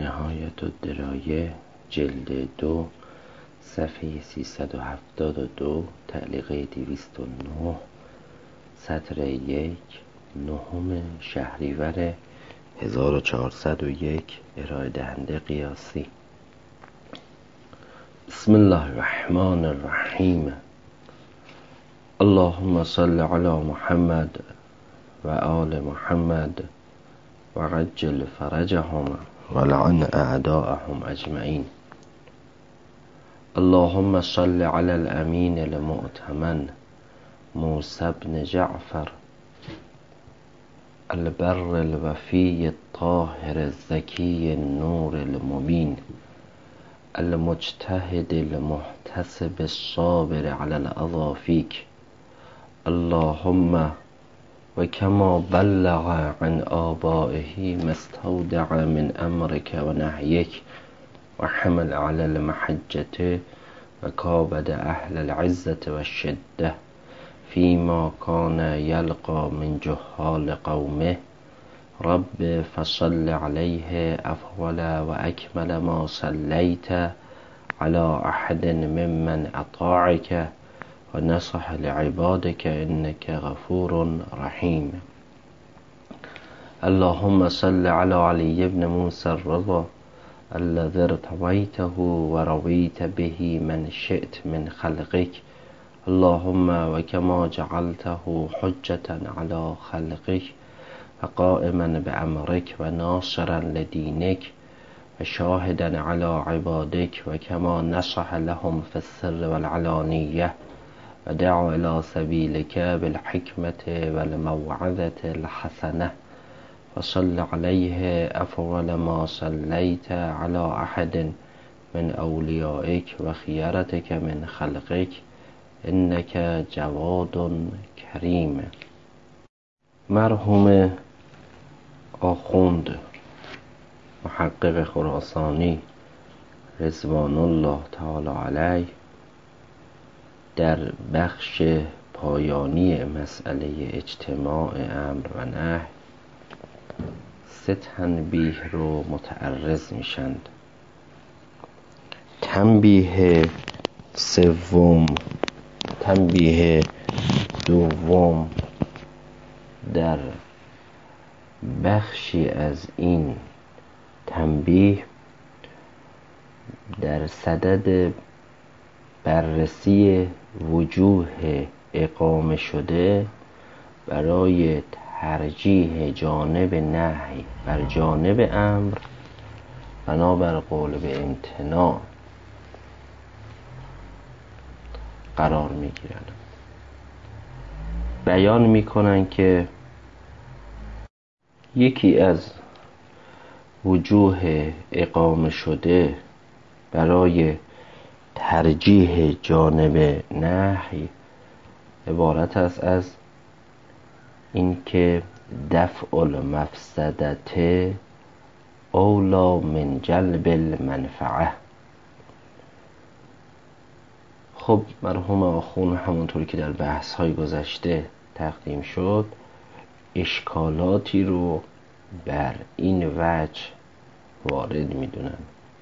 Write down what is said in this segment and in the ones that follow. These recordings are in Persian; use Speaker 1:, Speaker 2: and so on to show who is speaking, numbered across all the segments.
Speaker 1: نهایت الدرایه جلد 2 صفحه 372 تعلیق 209 سطر 1 9 شهریور 1401 ارائه دهنده قیاسی. بسم الله الرحمن الرحیم. اللهم صل علی محمد و آل محمد و عجل فرجهم و لعن اعداءهم اجمعین. اللهم صل علی الامین المؤتمن موسی بن جعفر البر الوفی الطاهر الزکی النور المبین المجتهد المحتسب الصابر على الأذى فيك. اللهم وكما بلغ عن آبائه ما استودع من أمرك ونهيك وحمل على المحجة وكابد أهل العزة والشدة فيما كان يلقى من جهال قومه. رب فصل عليه أفضل وأكمل ما صليت على أحد ممن أطاعك ونصح لعبادك إنك غفور رحيم. اللهم صل على علي بن موسى الرضا الذي ارتويته ورويت به من شئت من خلقك. اللهم وكما جعلته حجة على خلقك وقائما بأمرك وناصرا لدينك وشاهدا على عبادك وكما نصح لهم في السر والعلانية ودعوا إلى سبيلك بالحكمة والموعظة الحسنة وصل عليه أفضل ما صليت على أحد من أوليائك وخيرتك من خلقك إنك جواد كريم. مرحوم آخوند محقق خراسانی رضوان الله تعالی علیه در بخش پایانی مسئله اجتماع امر و نهی 3 تنبیه رو متعرض میشند. تنبیه دوم در بخشی از این تنبیه در صدد بررسی وجوه اقامه شده برای ترجیح جانب نهی بر جانب امر بنابر قول به امتناع قرار میگیرند. بیان میکنن که یکی از وجوه اقامه شده برای ترجیح جانب نهی عبارت است از اینکه دفع المفسدت اولا من جلب المنفعه. خب مرحوم آخوند همونطوری که در بحث های گذشته تقدیم شد اشکالاتی رو بر این وجه وارد میدونن.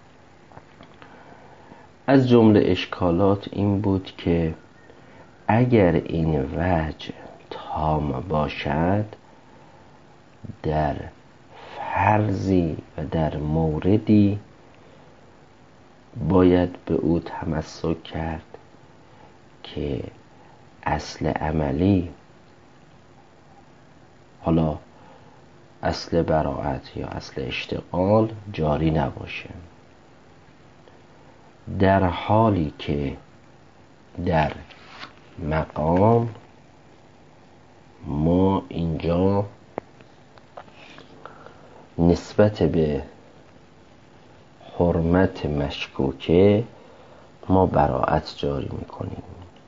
Speaker 1: از جمله اشکالات این بود که اگر این وجه تام باشد در فرضی و در موردی باید به او تمسک کرد که اصل عملی، حالا اصل براءت یا اصل اشتغال، جاری نباشه، در حالی که در مقام ما اینجا نسبت به حرمت مشکوکه ما براءت جاری میکنیم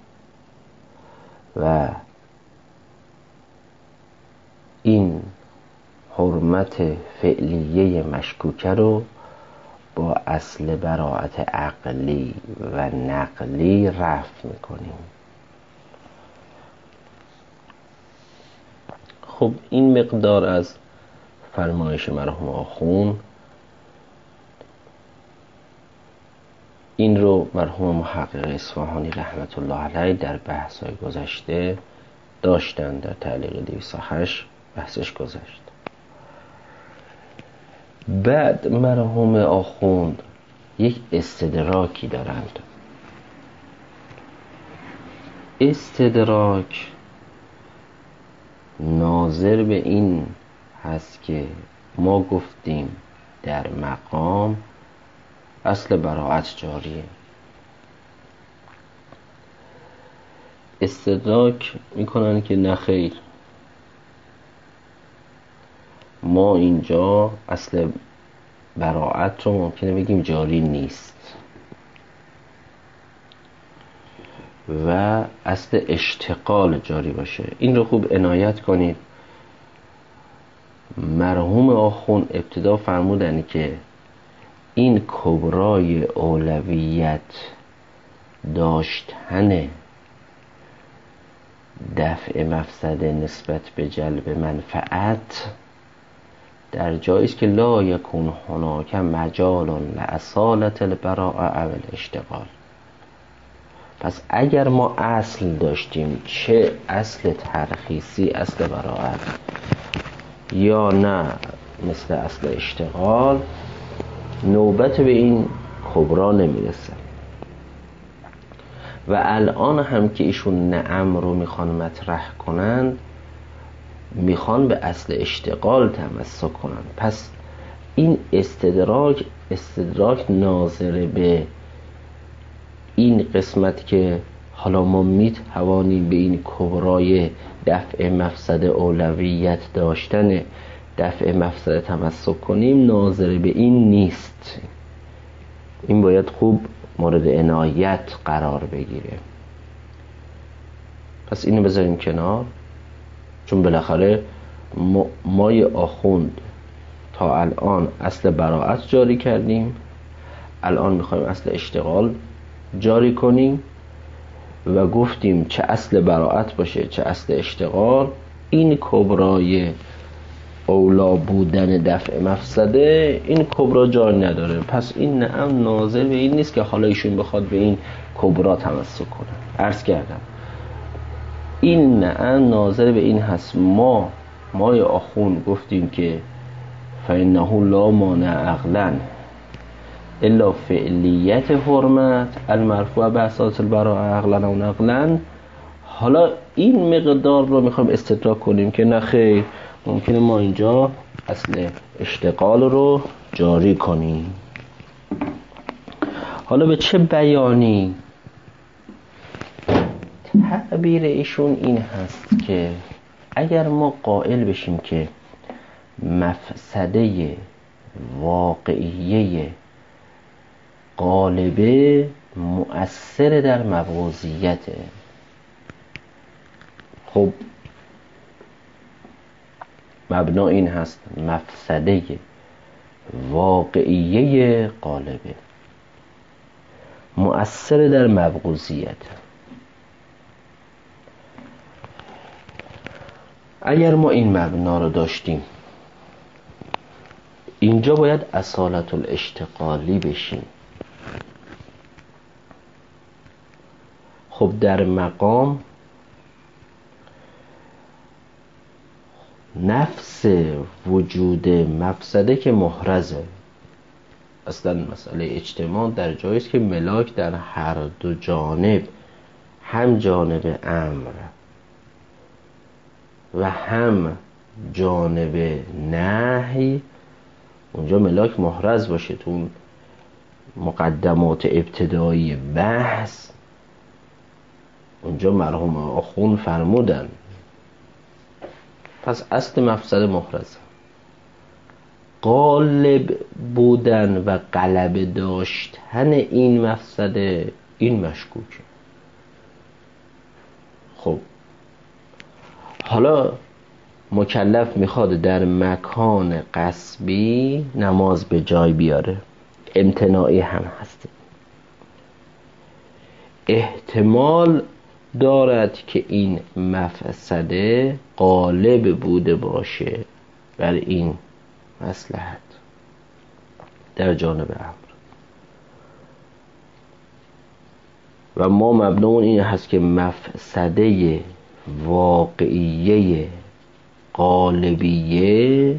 Speaker 1: و این حرمت فعلیه مشکوکه رو با اصل براءت عقلی و نقلی رفع میکنیم. خب این مقدار از فرمایش مرحوم آخوند مرحوم محقق اصفهانی رحمت الله علیه در بحث‌های گذشته داشتن، در تعلیق 208 بحثش گذشت. بعد مرحوم آخوند یک استدراکی دارند. استدراک ناظر به این هست که ما گفتیم در مقام اصل براءت جاریه. استدراک میکنن که نخیر، ما اینجا اصل براءت رو ممکنه بگیم جاری نیست و اصل اشتغال جاری باشه. این رو خوب عنایت کنید. مرحوم آخوند ابتدا فرمودن که این کبرای اولویت داشتن دفع مفسده نسبت به جلب منفعت در جایی است که لا یکون هناک مجال لاصالة البراءة او الاشتغال. پس اگر ما اصل داشتیم، چه اصل ترخیصی، اصل براءت، یا نه مثل اصل اشتغال، نوبت به این کبرا نمیرسه. و الان هم که ایشون نعم رو میخوان مطرح کنن، میخوان به اصل اشتغال تمسک کنن. پس این استدراک ناظر به این قسمت که حالا ما میتوانیم به این کبرای دفع مفسد اولویت داشتن دفع مفسد تمسک کنیم، ناظر به این نیست. این باید خوب مورد عنایت قرار بگیره. پس اینو بذاریم کنار، چون بالاخره مای آخوند تا الان اصل براءت جاری کردیم، الان میخوایم اصل اشتغال جاری کنیم و گفتیم چه اصل براءت باشه چه اصل اشتغال، این کبرای اولا بودن دفع مفسده، این کبرا جای نداره. پس این نعم ناظر به این نیست که حالا ایشون بخواد به این کبرا تمسک کنه. عرض کردم این نعم ناظر به این هست. مای آخوند گفتیم که فإنه لا مانع عقلا الا فعلیت حرمت المرفوع به اساس البراءة عقلا و نقلا. حالا این مقدار رو میخوایم استدراک کنیم که نه خیر، ممکنه ما اینجا اصل اشتغال رو جاری کنیم. حالا به چه بیانی؟ تعبیر ایشون این هست که اگر ما قائل بشیم که مفسده واقعیه غالبه مؤثر در مبغوضیته، خب مبنا این هست مفسده واقعیه غالبه مؤثر در مبغوضیت. اگر ما این مبنا رو داشتیم، اینجا باید اصالت الاشتغالی بشیم. خب در مقام نفس وجود مفسده که محرزه. اصلا مسئله اجتماع در جایی است که ملاک در هر دو جانب، هم جانب امر و هم جانب نهی، اونجا ملاک محرز باشه. تو مقدمات ابتدایی بحث اونجا مرحوم آخوند فرمودن. پس اصل مفسده محرزه. غالب بودن و غلبه داشتن این مفسده، این مشکوکه. خب حالا مکلف میخواد در مکان غصبی نماز به جای بیاره، امتناعی هم هست، احتمال دارد که این مفسده غالب بوده باشه بر این مصلحت در جانب امر. و ما مبنامون این هست که مفسده واقعیه قالبیه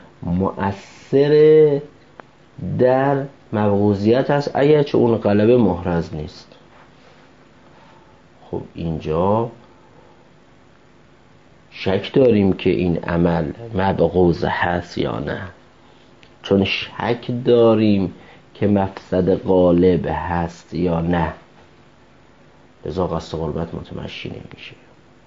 Speaker 1: مؤثر در مبغوضیت هست اگر چه اون غلبه محرز نیست. خب اینجا شک داریم که این عمل مبغوض هست یا نه، چون شک داریم که مفسد غالب هست یا نه، لذا قصد قربت متمشی نمیشه.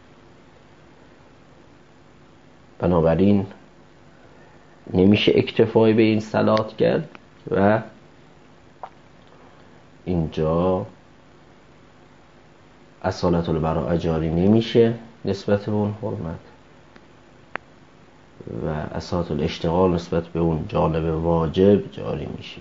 Speaker 1: بنابراین نمیشه اکتفای به این صلات کرد و اینجا اصالت البراءه جاری نمیشه نسبت به اون حرمت و اصالت الاشتغال نسبت به اون جانب واجب جاری میشه.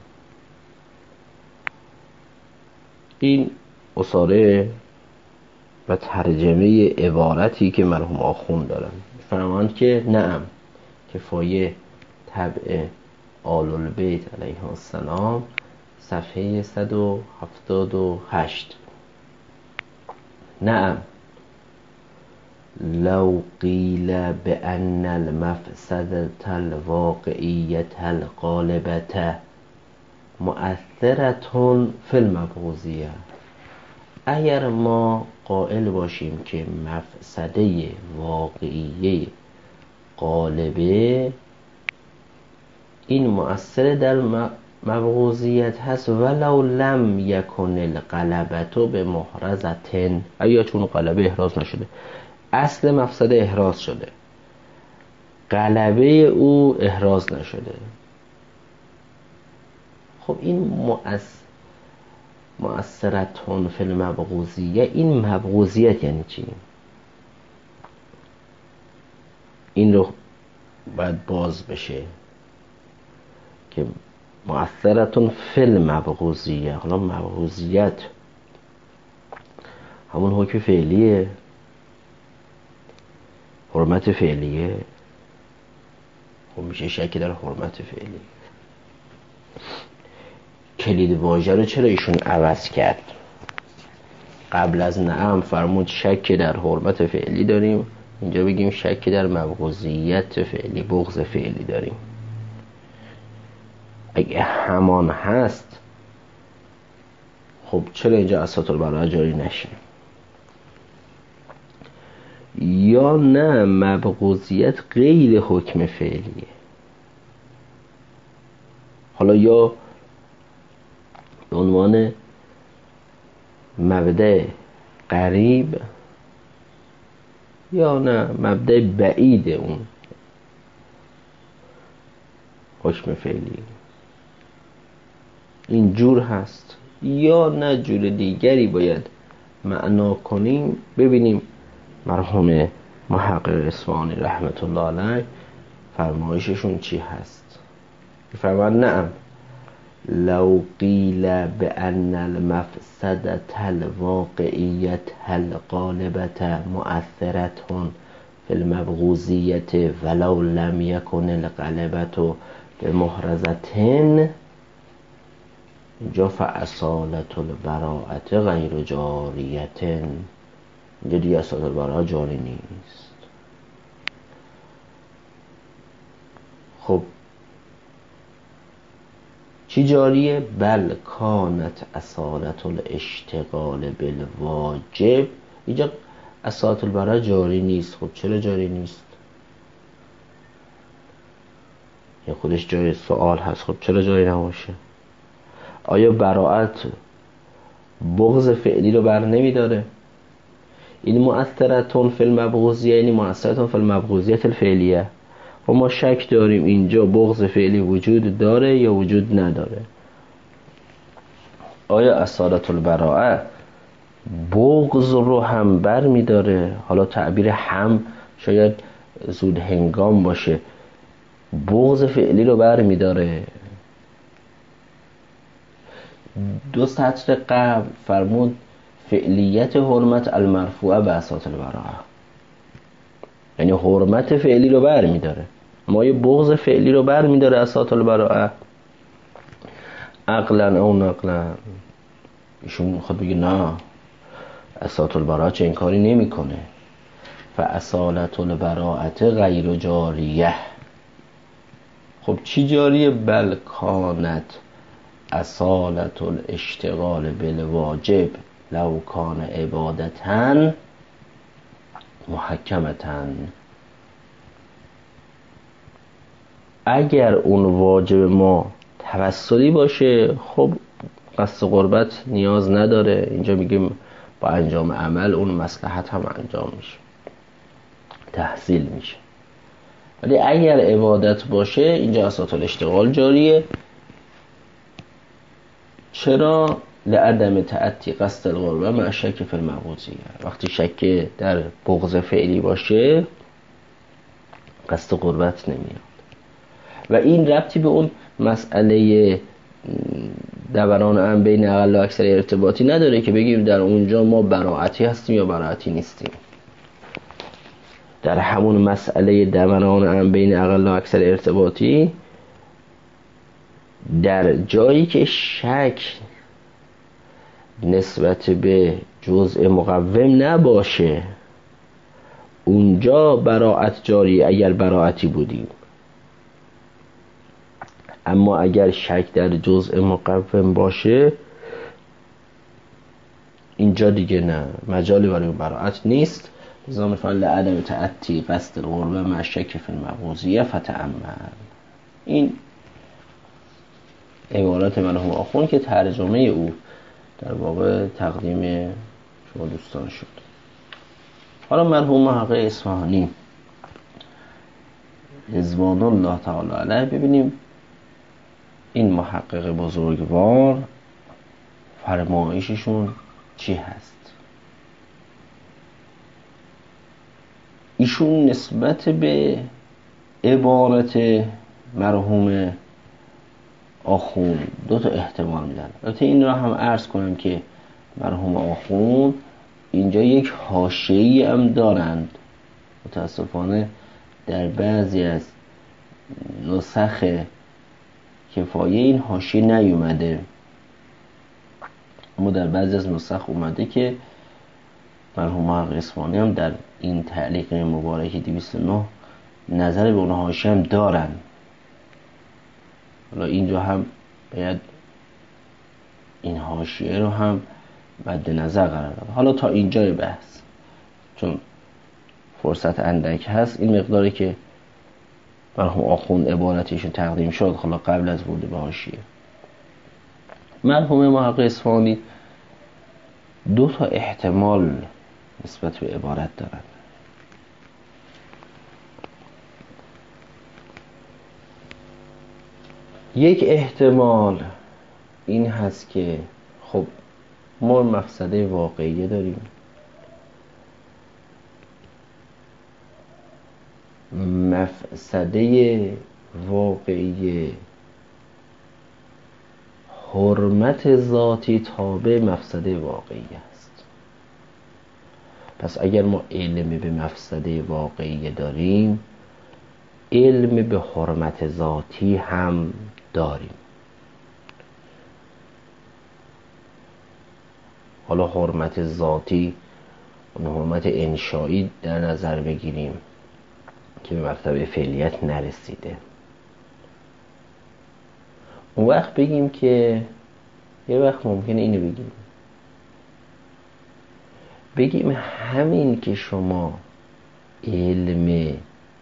Speaker 1: این اصاره و ترجمه عبارتی که مرحوم آخوند دارن فرماند که نعم کفایه طبع آل البیت علیه السلام صفحه 178. نعم لو قیل بأن المفسدة الواقعیة الغالبة مؤثرة فی المبغوضیه، اگر ما قائل باشیم که مفسده واقعیه غالبه این مؤثر در مبغوضیت هست ولو لم یکن الغلبة به محرزتن، اگر چون غلبه احراز نشده، اصل مفسده احراز شده غلبه او احراز نشده. خب این مؤثرتون فی المبغوضیه، این مبغوضیت یعنی چی؟ این رو باید باز بشه که مؤثرتون فی المبغوضیه. حالا مبغوضیت همون حکم فعلیه، حرمت فعلیه. خب میشه شکی در حرمت فعلی. کلید واژه رو چرا ایشون عوض کرد؟ قبل از نعم فرمود شک در حرمت فعلی داریم، اینجا بگیم شک در مبغوضیت فعلی، بغض فعلی داریم. اگه همان هست خب چرا اینجا اساط البراءه جاری نشه؟ یا نه مبغوضیت غیر حکم فعلیه. حالا یا به عنوان مبدأ قریب یا نه مبدأ بعید اون حکم فعلی، این جور هست یا نه جور دیگری باید معنا کنیم. ببینیم مرحوم محقق اصفهانی رحمت الله علیه فرمایششون چی هست. فرمان نعم لو قیل بأن المفسدة الواقعیة الغالبة مؤثرة فی المبغوضیة ولو لم یکن الغلبة بمحرزة، اینجا فاصالة البراءة غیر جاریة، اینجا دیگه اصالت البراءه جاری نیست. خب چی جاریه؟ بل کانت اصالت الاشتغال بالواجب، اینجا اصالت البراءه جاری نیست. خب چرا جاری نیست؟ این خودش جای سوال هست. خب چرا جاری نباشه؟ آیا براءت بغض فعلی رو بر نمی داره؟ این مؤثرتون فی المبغوضیه، یعنی مؤثرتون فی المبغوضیت الفعلیه. و ما شک داریم اینجا بغض فعلی وجود داره یا وجود نداره. آیا اصالت البراءه بغض رو هم بر می داره؟ حالا تعبیر هم شاید زود هنگام باشه. بغض فعلی رو بر می داره. دو سطر قبل فرمود فعلیت حرمت المرفوعه به اصالت البراءه، یعنی حرمت فعلی رو بر می داره. اما یه بغض فعلی رو بر می داره اصالت البراءه عقلا او نقلا. ایشون میخواد بگه نه، اثبات البراءه چه این کاری نمیکنه. فاصالت البراءه غیر جاریه. خب چی جاریه؟ بل کانت اصالت الاشتغال بالواجب لو کان عبادتن محکمتن. اگر اون واجب ما توسلی باشه، خب قصد قربت نیاز نداره. اینجا میگیم با انجام عمل اون مصلحت هم انجام میشه، تحصیل میشه. ولی اگر عبادت باشه اینجا اساس الاشتغال جاریه. چرا؟ لعدم تعتی قصد القربه مع شک فی المبغوضیه. وقتی شک در بغض فعلی باشه قصد قربت نمیاد. و این ربطی به اون مسئله دوران هم بین اقل و اکثر ارتباطی نداره که بگیم در اونجا ما براعتی هستیم یا براعتی نیستیم. در همون مسئله دوران هم بین اقل و اکثر ارتباطی، در جایی که شک نسبت به جزء مقوم نباشه اونجا براعت جاری اگر براعتی بودیم. اما اگر شک در جزء مقوم باشه اینجا دیگه نه، مجالی برای براعت نیست. لذا میفعل لعدم تعتی قصد القربه مع شک فی المبغوضیه فتأمل. این عبارت مرحوم آخوند که ترجمه او در واقع تقدیم شما دوستان شد. حالا مرحوم محقق اصفهانی رضوان الله تعالی علیه، ببینیم این محقق بزرگوار فرمایششون چی هست. ایشون نسبت به عبارت مرحوم آخوند دو تا احتمال میدن. البته این را هم عرض کنم که مرحوم آخوند اینجا یک حاشیه‌ای هم دارند. متاسفانه در بعضی از نسخ کفایه این حاشیه نیومده، اما در بعضی از نسخ اومده که مرحوم محقق اصفهانی هم در این تعلیق مبارک 209 نظر به اون حاشیه هم دارن. حالا اینجا هم باید این حاشیه رو هم مد نظر قرار داد. حالا تا اینجای بحث، چون فرصت اندک هست، این مقداری که مرحوم آخوند عبارتشون تقدیم شد حالا قبل از ورود به حاشیه. مرحوم محقق اصفهانی دو تا احتمال نسبت به عبارت دارن. یک احتمال این هست که خب ما مفسده واقعیه داریم، مفسده واقعیه حرمت ذاتی تابع مفسده واقعی است. پس اگر ما علم به مفسده واقعی داریم، علم به حرمت ذاتی هم داریم. حالا حرمت ذاتی اون حرمت انشایی در نظر بگیریم که به مرتبه فعلیت نرسیده. اون وقت بگیم که یه وقت ممکنه اینو بگیم همین که شما علم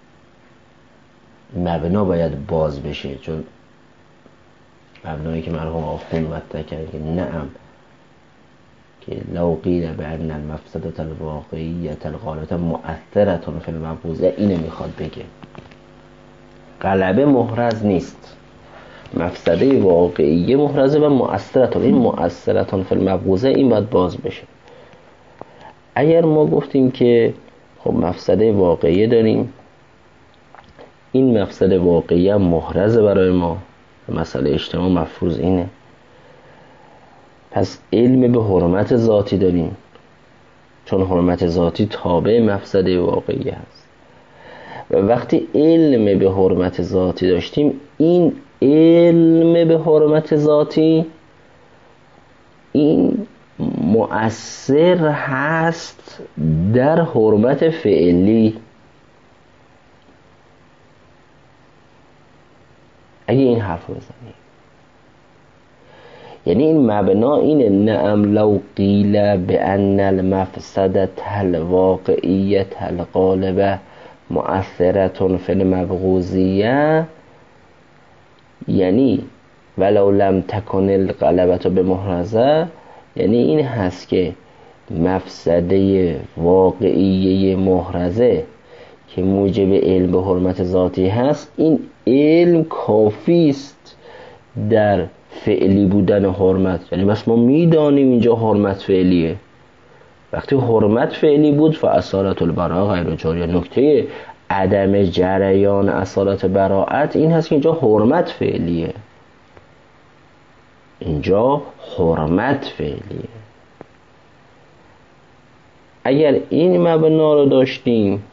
Speaker 1: مبنا باید باز بشه، چون مبنایی که مرحوم آخوند مطرح کرد که نعم که لو قیل بأن المفسدة الواقعیة الغالبة مؤثرة فی المبغوضة، اینو میخواد بگه. غلبه محرز نیست، مفسده واقعیه محرزه و مؤثرة. این مؤثرة فی المبغوضة این باید باز بشه. اگر ما گفتیم که خب مفسده واقعیه داریم، این مفسده واقعیه محرزه برای ما، مسئله اجتماع مفروض اینه، پس علم به حرمت ذاتی داریم چون حرمت ذاتی تابع مفسده واقعی هست. و وقتی علم به حرمت ذاتی داشتیم، این علم به حرمت ذاتی این مؤثر هست در حرمت فعلی. اگه این حرف رو بزنی، یعنی این مبنا اینه: نعم لو قیل بان المفسدة الواقعیة الغالبة مؤثرة فی المبغوضیة، یعنی ولو لم تکن الغلبة بمحرزة، یعنی این هست که مفسده واقعیه محرزه که موجب علم به حرمت ذاتی هست، این علم کافی است در فعلی بودن حرمت. یعنی بس ما میدانیم اینجا حرمت فعلیه. وقتی حرمت فعلی بود فاصالت البراء غیر جاریه. نکته عدم جریان اصالت براءت این هست که اینجا حرمت فعلیه، اینجا حرمت فعلیه. اگر این مبنا رو داشتیم،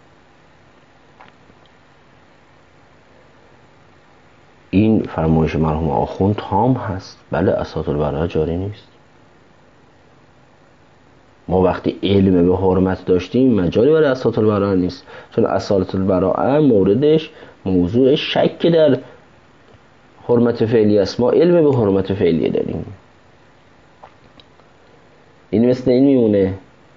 Speaker 1: این فرمایش مرحوم آخوند تام هست. بله اصالت البراء جاری نیست. ما وقتی علم به حرمت داشتیم مجالی برای اصالت البراء نیست، چون اصالت البراء موردش موضوع شک در حرمت فعلی است. ما علم به حرمت فعلی داریم. این مثل این میمونه.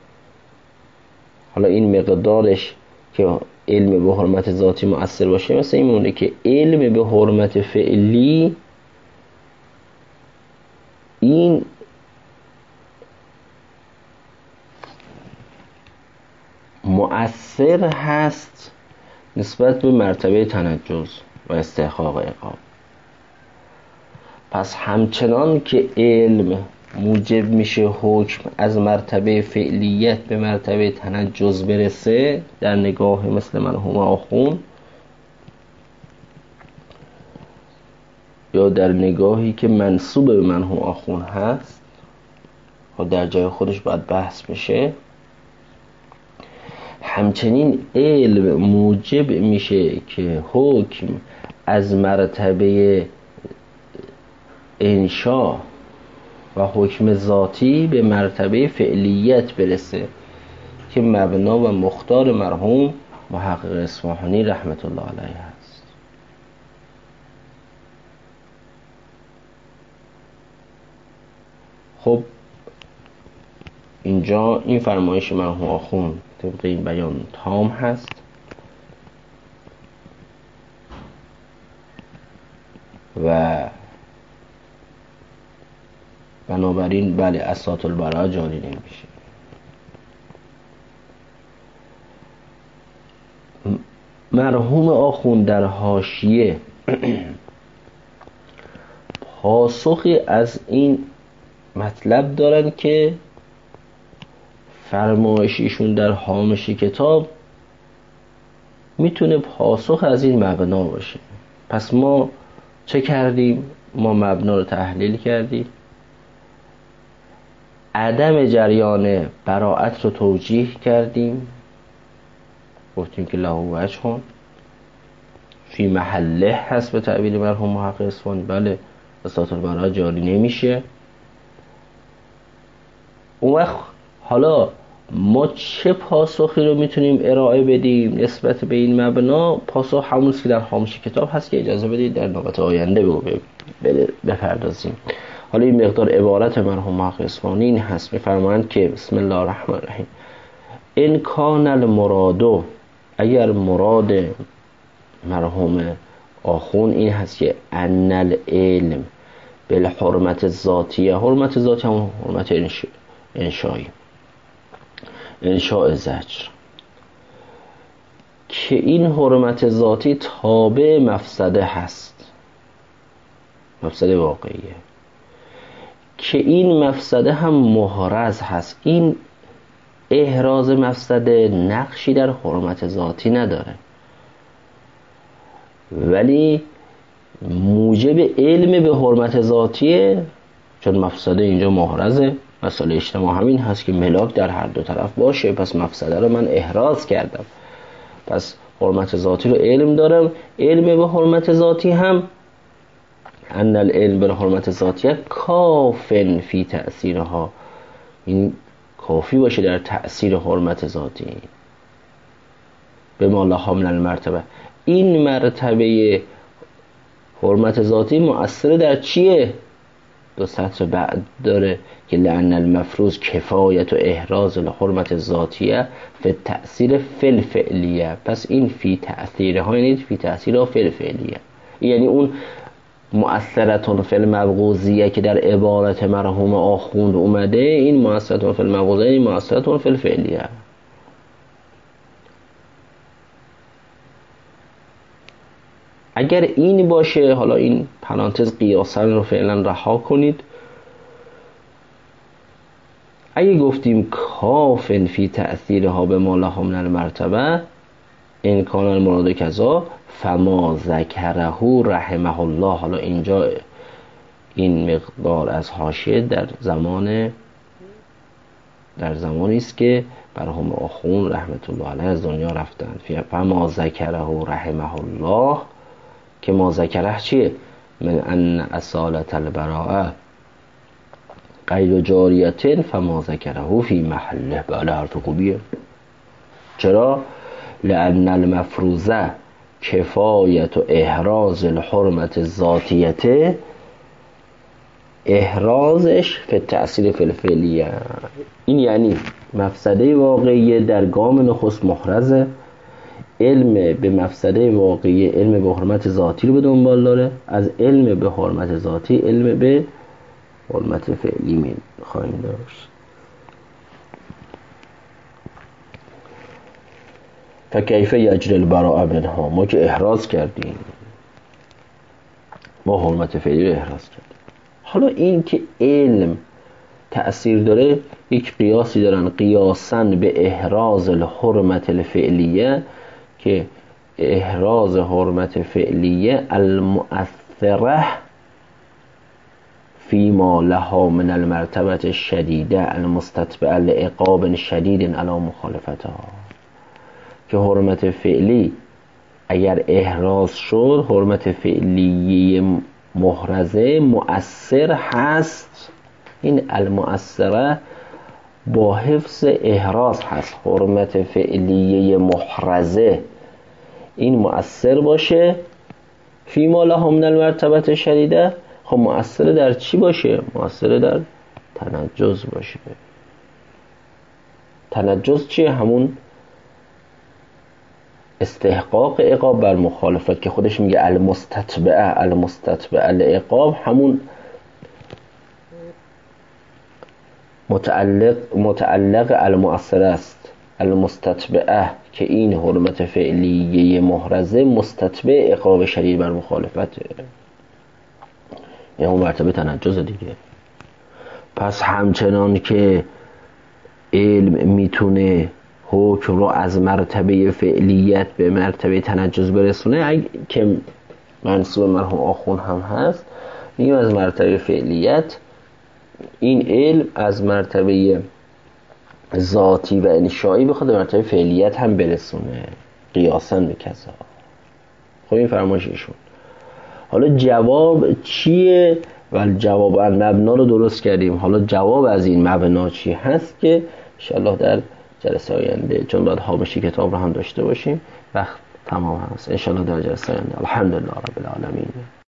Speaker 1: حالا این مقدارش که علم به حرمت ذاتی مؤثر باشه مثل این میمونه که علم به حرمت فعلی این مؤثر هست نسبت به مرتبه تنجز و استحقاق عقاب. پس همچنان که علم موجب میشه حکم از مرتبه فعلیت به مرتبه تنجز برسه در نگاه مثل مرحوم آخوند، یا در نگاهی که منسوب به مرحوم آخوند هست و در جای خودش باید بحث میشه، همچنین علم موجب میشه که حکم از مرتبه انشا و حکم ذاتی به مرتبه فعلیت برسه که مبنا و مختار مرحوم محقق اصفهانی رحمت الله علیه هست. خب اینجا این فرمایش مرحوم آخوند طبق این بیان تام هست و بنابراین بله اصالت البراء جاری نمیشه. مرحوم آخوند در حاشیه پاسخی از این مطلب دارن که فرمایشیشون در هامش کتاب میتونه پاسخ از این مبنا باشه. پس ما چه کردیم؟ ما مبنا رو تحلیل کردیم، عدم جریان براءت رو توجیه کردیم، گفتیم که له وجه فی محله هست به تعبیر مرحوم محقق اصفهانی. بله اصالت البراء جاری نمیشه. اون وقت حالا ما چه پاسخی رو میتونیم ارائه بدیم نسبت به این مبنا؟ پاسخ همونست که در هامش کتاب هست که اجازه بدید در نوبت آینده بپردازیم. حالا این مقدار عبارت مرحوم محقق اصفهانی این هست، میفرمایند که بسم الله الرحمن الرحیم: ان کان المراد، اگر مراد مرحوم آخوند این هست که ان العلم بالحرمت الذاتیه، حرمت ذاتی همون حرمت انشایی، انشاء زجر، که این حرمت ذاتی تابع مفسده هست، مفسده واقعیه، که این مفسده هم محرز هست. این احراز مفسده نقشی در حرمت ذاتی نداره، ولی موجب علم به حرمت ذاتیه، چون مفسده اینجا محرزه. مسئله اجتماع همین هست که ملاک در هر دو طرف باشه، پس مفسده رو من احراز کردم، پس حرمت ذاتی رو علم دارم. علم به حرمت ذاتی هم ان العلم به حرمت ذاتیه کافن فی تأثیرها، این کافی باشه در تأثیر حرمت ذاتی. به ما لها من المرتبه، این مرتبه حرمت ذاتی مؤثر در چیه؟ دو سطر بعد داره که لأن المفروض کفایت و احراز الحرمت ذاتیه فی تأثیر فی الفعلیه. پس این فی تأثیره ها یعنی فی تأثیره فی الفعلیه، یعنی اون مؤثرتون فی المبغوضیه که در عبارت مرحوم آخوند اومده، این مؤثرتون فی المبغوضیه یعنی مؤثرتون فی الفعلیه. اگر این باشه، حالا این پرانتز قیاسا رو فعلا رها کنید، اگه گفتیم کافن فی تأثیرها به ما لها من المرتبه این کان المراد کذا فما ذکره رحمه الله. حالا اینجا این مقدار از حاشیه در زمانی است که مرحوم آخوند رحمت الله علیه از دنیا رفتند. فما ذکره رحمه الله که ما ذکره چیه؟ من ان اصالت البراءه غیر جاریتن فما ذکره فی محله. بله حرف خوبیه. چرا؟ لأن المفروضه کفایت و احراز الحرمت ذاتیته، احرازش فی تأثیر فی الفعلیه. این یعنی مفسده واقعی در گام نخست محرزه، علم به مفسده واقعی علم به حرمت ذاتی رو به دنبال داره، از علم به حرمت ذاتی علم به حرمت فعلی می خواهیم داشت. فکیف یجری البراء منها، ما که احراز کردیم، ما حرمت فعلی رو احراز کردیم. حالا این که علم تأثیر داره، یک قیاسی دارن قیاساً به احراز الحرمت الفعلیه که احراز حرمت فعلیه المؤثره فیما لها من المرتبه الشدیده المستتبعه لعقاب شدید علی مخالفتها، که حرمت فعلی اگر احراز شد، حرمت فعلی محرزه مؤثر هست. این المؤثره با حفظ احراز هست. حرمت فعلی محرزه این مؤثر باشه فیما لها من المرتبه شدیده. خب مؤثر در چی باشه؟ مؤثر در تنجز باشه. تنجز چیه؟ همون استحقاق عقاب بر مخالفت که خودش میگه المستتبعه لعقاب، همون متعلق المؤثر است. المستتبعه که این حرمت فعلی محرزه مستتبع عقاب شدید بر مخالفته، یعنی اون مرتبه تنجز دیگه. پس همچنان که علم میتونه حکم رو از مرتبه فعلیت به مرتبه تنجز برسونه، که منصوب مرحوم آخوند هم هست، میگیم از مرتبه فعلیت این علم از مرتبه ذاتی و انشایی بخواد مرتبه فعلیت هم برسونه قیاساً به کذا. خب این فرمایش ایشون. حالا جواب چیه؟ و جواب مبنا رو درست کردیم. حالا جواب از این مبنا چی هست که انشاءالله در جلسه آینده، چون باید حامشی کتاب رو هم داشته باشیم، وقت تمام هست، انشاءالله در جلسه آینده. الحمدلله رب العالمین.